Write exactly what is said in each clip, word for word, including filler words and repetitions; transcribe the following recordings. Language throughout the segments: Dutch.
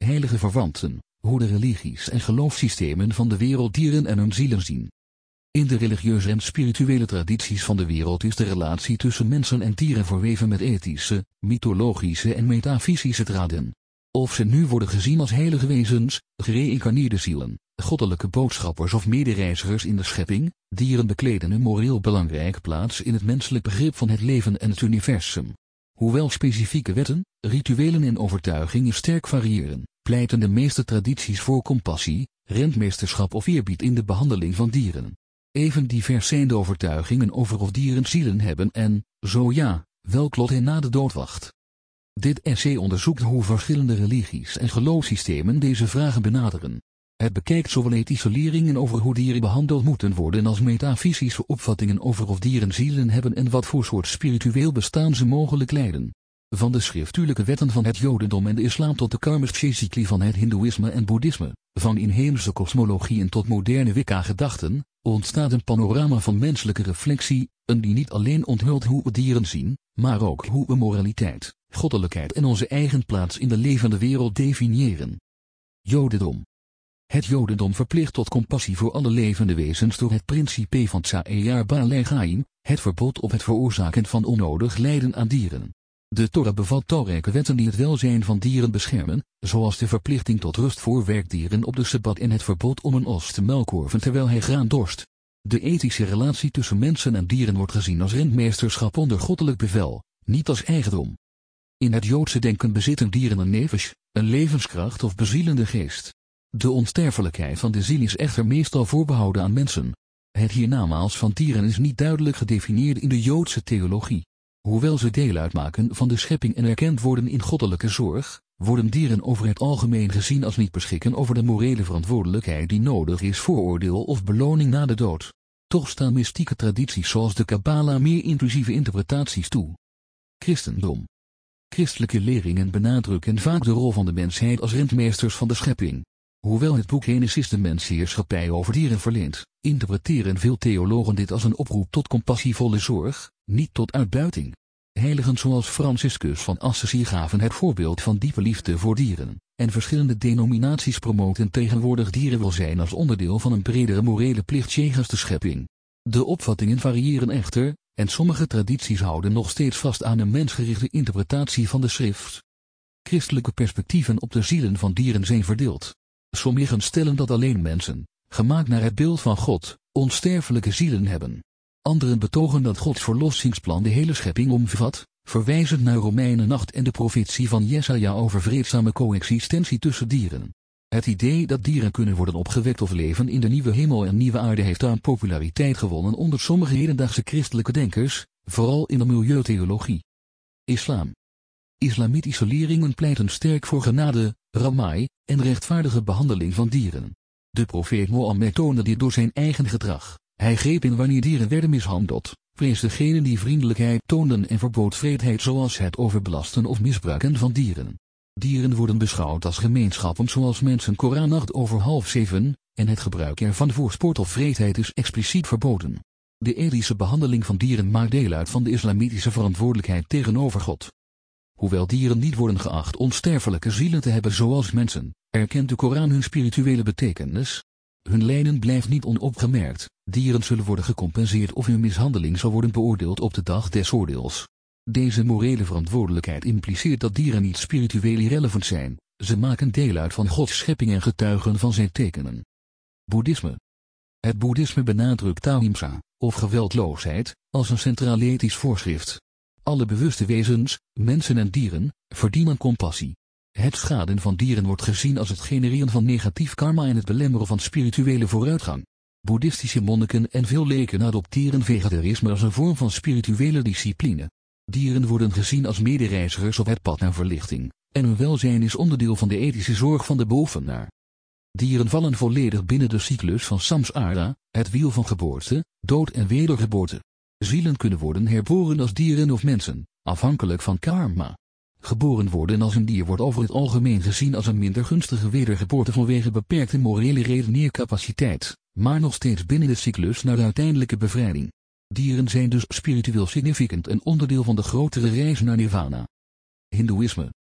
heilige verwanten, hoe de religies en geloofssystemen van de wereld dieren en hun zielen zien. In de religieuze en spirituele tradities van de wereld is de relatie tussen mensen en dieren verweven met ethische, mythologische en metafysische draden. Of ze nu worden gezien als heilige wezens, gereïncarneerde zielen, goddelijke boodschappers of medereizigers in de schepping, dieren bekleden een moreel belangrijke plaats in het menselijk begrip van het leven en het universum. Hoewel specifieke wetten, rituelen en overtuigingen sterk variëren, pleiten de meeste tradities voor compassie, rentmeesterschap of eerbied in de behandeling van dieren. Even divers zijn de overtuigingen over of dieren zielen hebben en, zo ja, welk lot hen na de dood wacht. Dit essay onderzoekt hoe verschillende religies en geloofssystemen deze vragen benaderen. Het bekijkt zowel ethische leringen over hoe dieren behandeld moeten worden als metafysische opvattingen over of dieren zielen hebben en wat voor soort spiritueel bestaan ze mogelijk leiden. Van de schriftuurlijke wetten van het Jodendom en de islam tot de karmische-cycli van het Hindoeïsme en Boeddhisme, van inheemse kosmologieën tot moderne Wicca-gedachten, ontstaat een panorama van menselijke reflectie, een die niet alleen onthult hoe we dieren zien, maar ook hoe we moraliteit, goddelijkheid en onze eigen plaats in de levende wereld definiëren. Jodendom. Het Jodendom verplicht tot compassie voor alle levende wezens door het principe van Tsaer Baalei Chaim, het verbod op het veroorzaken van onnodig lijden aan dieren. De Torah bevat talrijke wetten die het welzijn van dieren beschermen, zoals de verplichting tot rust voor werkdieren op de Sabbat en het verbod om een os te melkkorven terwijl hij graan dorst. De ethische relatie tussen mensen en dieren wordt gezien als rentmeesterschap onder goddelijk bevel, niet als eigendom. In het Joodse denken bezitten dieren een nefesh, een levenskracht of bezielende geest. De onsterfelijkheid van de ziel is echter meestal voorbehouden aan mensen. Het hiernamaals van dieren is niet duidelijk gedefinieerd in de Joodse theologie. Hoewel ze deel uitmaken van de schepping en erkend worden in goddelijke zorg, worden dieren over het algemeen gezien als niet beschikken over de morele verantwoordelijkheid die nodig is voor oordeel of beloning na de dood. Toch staan mystieke tradities zoals de Kabbala meer inclusieve interpretaties toe. Christendom. Christelijke leringen benadrukken vaak de rol van de mensheid als rentmeesters van de schepping. Hoewel het boek Genesis de mens heerschappij over dieren verleent, interpreteren veel theologen dit als een oproep tot compassievolle zorg, niet tot uitbuiting. Heiligen zoals Franciscus van Assisi gaven het voorbeeld van diepe liefde voor dieren, en verschillende denominaties promoten tegenwoordig dierenwelzijn als onderdeel van een bredere morele plicht jegens de schepping. De opvattingen variëren echter, en sommige tradities houden nog steeds vast aan een mensgerichte interpretatie van de schrift. Christelijke perspectieven op de zielen van dieren zijn verdeeld. Sommigen stellen dat alleen mensen, gemaakt naar het beeld van God, onsterfelijke zielen hebben. Anderen betogen dat Gods verlossingsplan de hele schepping omvat, verwijzend naar Romeinen acht en de profetie van Jesaja over vreedzame coexistentie tussen dieren. Het idee dat dieren kunnen worden opgewekt of leven in de nieuwe hemel en nieuwe aarde heeft aan populariteit gewonnen onder sommige hedendaagse christelijke denkers, vooral in de milieutheologie. Islam. Islamitische leringen pleiten sterk voor genade, ramai, en rechtvaardige behandeling van dieren. De profeet Mohammed toonde dit door zijn eigen gedrag. Hij greep in wanneer dieren werden mishandeld, prees degenen die vriendelijkheid toonden en verbood wreedheid zoals het overbelasten of misbruiken van dieren. Dieren worden beschouwd als gemeenschappen zoals mensen. Koran acht over half zeven, en het gebruik ervan voor sport of wreedheid is expliciet verboden. De ethische behandeling van dieren maakt deel uit van de islamitische verantwoordelijkheid tegenover God. Hoewel dieren niet worden geacht onsterfelijke zielen te hebben zoals mensen, erkent de Koran hun spirituele betekenis. Hun lijden blijft niet onopgemerkt, dieren zullen worden gecompenseerd of hun mishandeling zal worden beoordeeld op de dag des oordeels. Deze morele verantwoordelijkheid impliceert dat dieren niet spiritueel irrelevant zijn, ze maken deel uit van Gods schepping en getuigen van zijn tekenen. Boeddhisme. Het boeddhisme benadrukt ahimsa, of geweldloosheid, als een centraal ethisch voorschrift. Alle bewuste wezens, mensen en dieren, verdienen compassie. Het schaden van dieren wordt gezien als het genereren van negatief karma en het belemmeren van spirituele vooruitgang. Boeddhistische monniken en veel leken adopteren vegetarisme als een vorm van spirituele discipline. Dieren worden gezien als medereizigers op het pad naar verlichting, en hun welzijn is onderdeel van de ethische zorg van de beoefenaar. Dieren vallen volledig binnen de cyclus van samsara, het wiel van geboorte, dood en wedergeboorte. Zielen kunnen worden herboren als dieren of mensen, afhankelijk van karma. Geboren worden als een dier wordt over het algemeen gezien als een minder gunstige wedergeboorte vanwege beperkte morele redeneercapaciteit, maar nog steeds binnen de cyclus naar de uiteindelijke bevrijding. Dieren zijn dus spiritueel significant en onderdeel van de grotere reis naar nirvana. Hindoeïsme.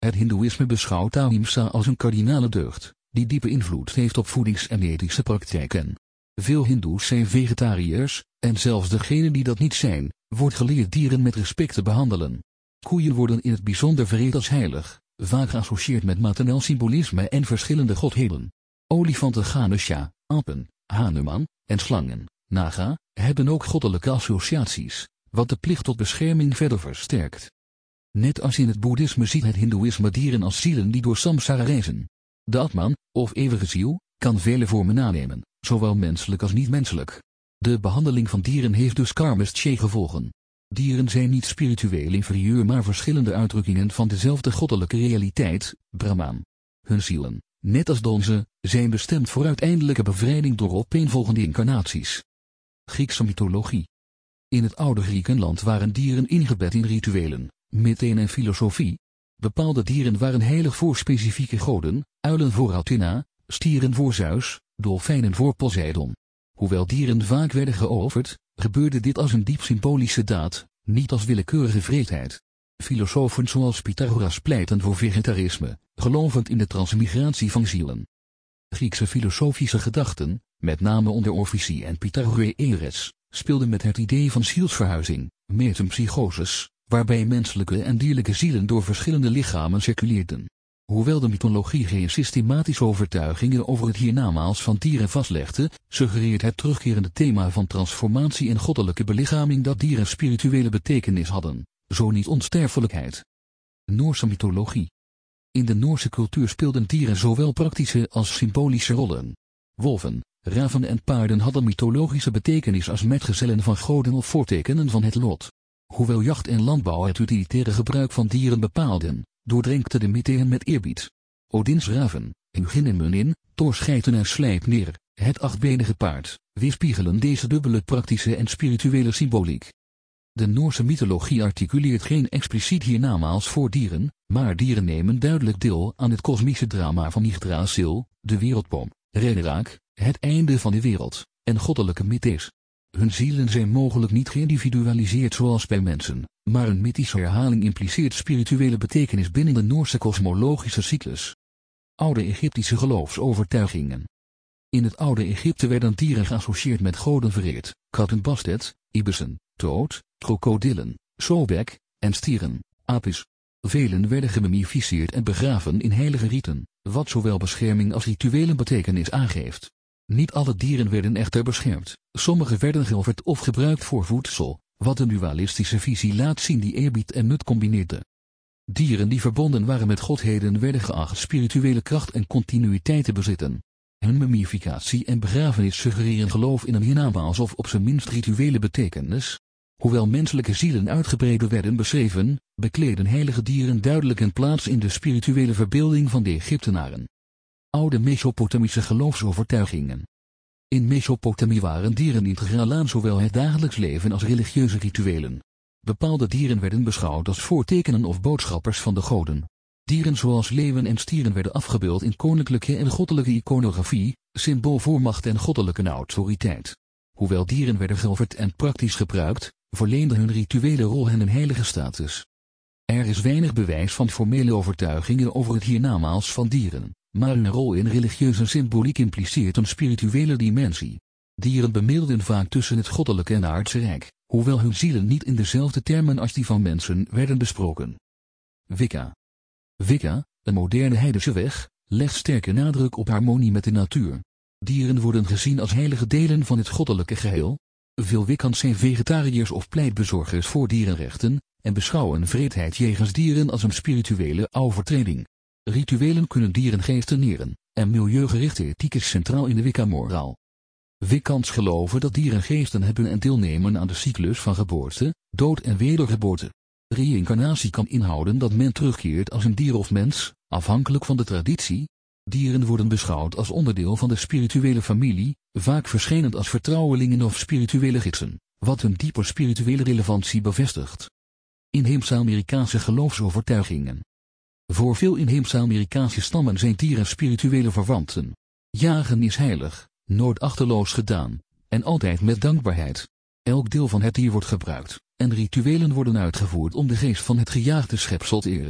Het hindoeïsme beschouwt ahimsa als een kardinale deugd, die diepe invloed heeft op voedings- en ethische praktijken. Veel hindoes zijn vegetariërs, en zelfs degenen die dat niet zijn, wordt geleerd dieren met respect te behandelen. Koeien worden in het bijzonder vereerd als heilig, vaak geassocieerd met maternel symbolisme en verschillende godheden. Olifanten Ganesha, apen, Hanuman, en slangen, Naga, hebben ook goddelijke associaties, wat de plicht tot bescherming verder versterkt. Net als in het boeddhisme ziet het hindoeïsme dieren als zielen die door samsara reizen. De atman, of eeuwige ziel, kan vele vormen aannemen, zowel menselijk als niet-menselijk. De behandeling van dieren heeft dus karmische gevolgen. Dieren zijn niet spiritueel inferieur maar verschillende uitdrukkingen van dezelfde goddelijke realiteit, Brahman. Hun zielen, net als de onze, zijn bestemd voor uiteindelijke bevrijding door opeenvolgende incarnaties. Griekse mythologie. In het oude Griekenland waren dieren ingebed in rituelen, mythen en filosofie. Bepaalde dieren waren heilig voor specifieke goden, uilen voor Athena, stieren voor Zeus, dolfijnen voor Poseidon. Hoewel dieren vaak werden geofferd, gebeurde dit als een diep symbolische daad, niet als willekeurige wreedheid. Filosofen zoals Pythagoras pleiten voor vegetarisme, gelovend in de transmigratie van zielen. Griekse filosofische gedachten, met name onder Orfici en Pythagoreërs, speelden met het idee van zielsverhuizing, metempsychoses, waarbij menselijke en dierlijke zielen door verschillende lichamen circuleerden. Hoewel de mythologie geen systematische overtuigingen over het hiernamaals van dieren vastlegde, suggereert het terugkerende thema van transformatie en goddelijke belichaming dat dieren spirituele betekenis hadden, zo niet onsterfelijkheid. Noorse mythologie. In de Noorse cultuur speelden dieren zowel praktische als symbolische rollen. Wolven, raven en paarden hadden mythologische betekenis als metgezellen van goden of voortekenen van het lot. Hoewel jacht en landbouw het utilitaire gebruik van dieren bepaalden, doordrenkte de mythen met eerbied. Odins raven, Hugin en Munin, Thors geiten en Sleipnir, het achtbenige paard, weerspiegelen deze dubbele praktische en spirituele symboliek. De Noorse mythologie articuleert geen expliciet hiernamaals voor dieren, maar dieren nemen duidelijk deel aan het kosmische drama van Yggdrasil, de wereldboom, Ragnarok, het einde van de wereld, en goddelijke mythes. Hun zielen zijn mogelijk niet geïndividualiseerd zoals bij mensen, maar een mythische herhaling impliceert spirituele betekenis binnen de Noorse kosmologische cyclus. Oude Egyptische geloofsovertuigingen. In het oude Egypte werden dieren geassocieerd met goden vereerd, katten Bastet, ibissen, toad, krokodillen, sobek, en stieren, apis. Velen werden gemummificeerd en begraven in heilige riten, wat zowel bescherming als rituele betekenis aangeeft. Niet alle dieren werden echter beschermd, sommige werden geofferd of gebruikt voor voedsel, wat een dualistische visie laat zien die eerbied en nut combineerde. Dieren die verbonden waren met godheden werden geacht spirituele kracht en continuïteit te bezitten. Hun mummificatie en begrafenis suggereren geloof in een hiernamaals of op zijn minst rituele betekenis. Hoewel menselijke zielen uitgebreider werden beschreven, bekleden heilige dieren duidelijk een plaats in de spirituele verbeelding van de Egyptenaren. Oude Mesopotamische geloofsovertuigingen. In Mesopotamie waren dieren integraal aan zowel het dagelijks leven als religieuze rituelen. Bepaalde dieren werden beschouwd als voortekenen of boodschappers van de goden. Dieren zoals leeuwen en stieren werden afgebeeld in koninklijke en goddelijke iconografie, symbool voor macht en goddelijke autoriteit. Hoewel dieren werden geofferd en praktisch gebruikt, verleende hun rituele rol hen een heilige status. Er is weinig bewijs van formele overtuigingen over het hiernamaals van dieren, maar hun rol in religieuze symboliek impliceert een spirituele dimensie. Dieren bemiddelden vaak tussen het goddelijke en aardse rijk, hoewel hun zielen niet in dezelfde termen als die van mensen werden besproken. Wicca. Wicca, een moderne heidense weg, legt sterke nadruk op harmonie met de natuur. Dieren worden gezien als heilige delen van het goddelijke geheel. Veel Wiccans zijn vegetariërs of pleitbezorgers voor dierenrechten, en beschouwen wreedheid jegens dieren als een spirituele overtreding. Rituelen kunnen dieren geëveneeren, en milieugerichte ethiek is centraal in de Wicca-moraal. Wiccans geloven dat dieren geesten hebben en deelnemen aan de cyclus van geboorte, dood en wedergeboorte. Reïncarnatie kan inhouden dat men terugkeert als een dier of mens, afhankelijk van de traditie. Dieren worden beschouwd als onderdeel van de spirituele familie, vaak verschijnend als vertrouwelingen of spirituele gidsen, wat hun diepe spirituele relevantie bevestigt. Inheemse Amerikaanse geloofsovertuigingen. Voor veel inheemse Amerikaanse stammen zijn dieren spirituele verwanten. Jagen is heilig, nooit achterloos gedaan, en altijd met dankbaarheid. Elk deel van het dier wordt gebruikt, en rituelen worden uitgevoerd om de geest van het gejaagde schepsel te eren.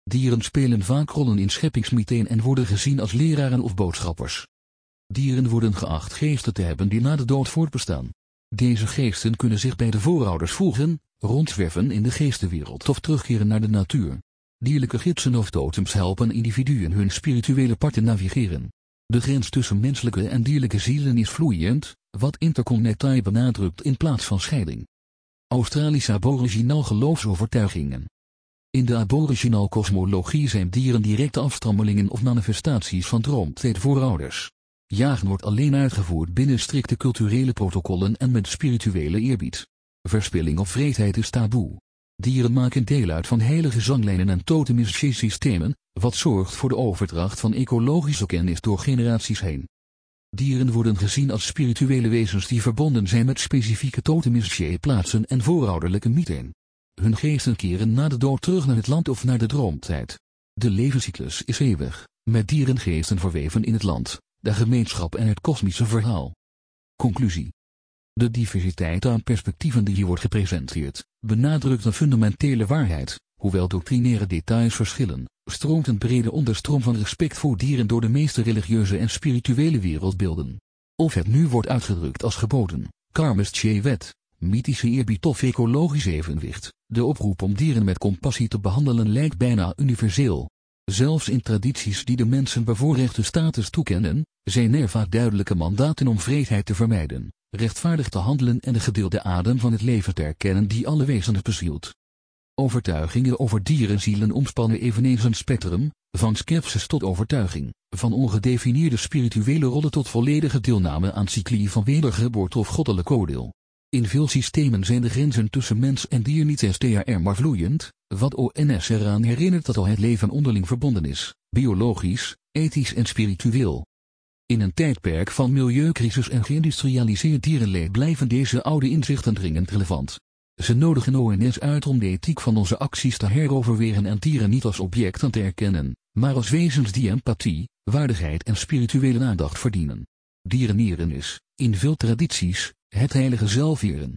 Dieren spelen vaak rollen in scheppingsmytheen en worden gezien als leraren of boodschappers. Dieren worden geacht geesten te hebben die na de dood voortbestaan. Deze geesten kunnen zich bij de voorouders voegen, rondzwerven in de geestenwereld of terugkeren naar de natuur. Dierlijke gidsen of totems helpen individuen hun spirituele pad te navigeren. De grens tussen menselijke en dierlijke zielen is vloeiend, wat interconnectie benadrukt in plaats van scheiding. Australische aboriginal geloofsovertuigingen. In de aboriginal kosmologie zijn dieren directe afstammelingen of manifestaties van droomtijdvoorouders. Jagen wordt alleen uitgevoerd binnen strikte culturele protocollen en met spirituele eerbied. Verspilling of wreedheid is taboe. Dieren maken deel uit van heilige zanglijnen en totemische systemen, wat zorgt voor de overdracht van ecologische kennis door generaties heen. Dieren worden gezien als spirituele wezens die verbonden zijn met specifieke totemische plaatsen en voorouderlijke mythen. Hun geesten keren na de dood terug naar het land of naar de droomtijd. De levenscyclus is eeuwig, met dierengeesten verweven in het land, de gemeenschap en het kosmische verhaal. Conclusie. De diversiteit aan perspectieven die hier wordt gepresenteerd, benadrukt een fundamentele waarheid, hoewel doctrinaire details verschillen, stroomt een brede onderstroom van respect voor dieren door de meeste religieuze en spirituele wereldbeelden. Of het nu wordt uitgedrukt als geboden, karmische wet, mythische eerbied of ecologisch evenwicht, de oproep om dieren met compassie te behandelen lijkt bijna universeel. Zelfs in tradities die de mensen bevoorrechte status toekennen, zijn er vaak duidelijke mandaten om wreedheid te vermijden, rechtvaardig te handelen en de gedeelde adem van het leven te erkennen die alle wezens bezielt. Overtuigingen over dierenzielen omspannen eveneens een spectrum, van scepsis tot overtuiging, van ongedefinieerde spirituele rollen tot volledige deelname aan cycli van wedergeboorte of goddelijk oordeel. In veel systemen zijn de grenzen tussen mens en dier niet str maar vloeiend, wat ons eraan herinnert dat al het leven onderling verbonden is, biologisch, ethisch en spiritueel. In een tijdperk van milieucrisis en geïndustrialiseerd dierenleed blijven deze oude inzichten dringend relevant. Ze nodigen ons uit om de ethiek van onze acties te heroverwegen en dieren niet als objecten te erkennen, maar als wezens die empathie, waardigheid en spirituele aandacht verdienen. Diereneren is, in veel tradities, het heilige zelferen.